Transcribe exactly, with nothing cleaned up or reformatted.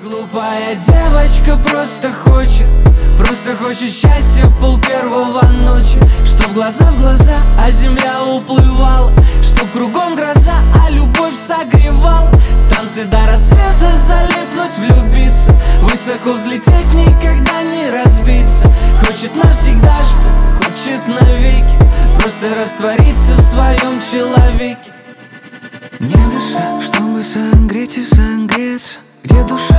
Глупая девочка просто хочет, просто хочет счастья в пол первого ночи. Чтоб глаза в глаза, а земля уплывала, чтоб кругом гроза, а любовь согревала. Танцы до рассвета, залипнуть, влюбиться, высоко взлететь, никогда не разбиться. Хочет навсегда, что хочет навеки, просто раствориться в своем человеке. Не дыша, чтобы согреть и согреться, где душа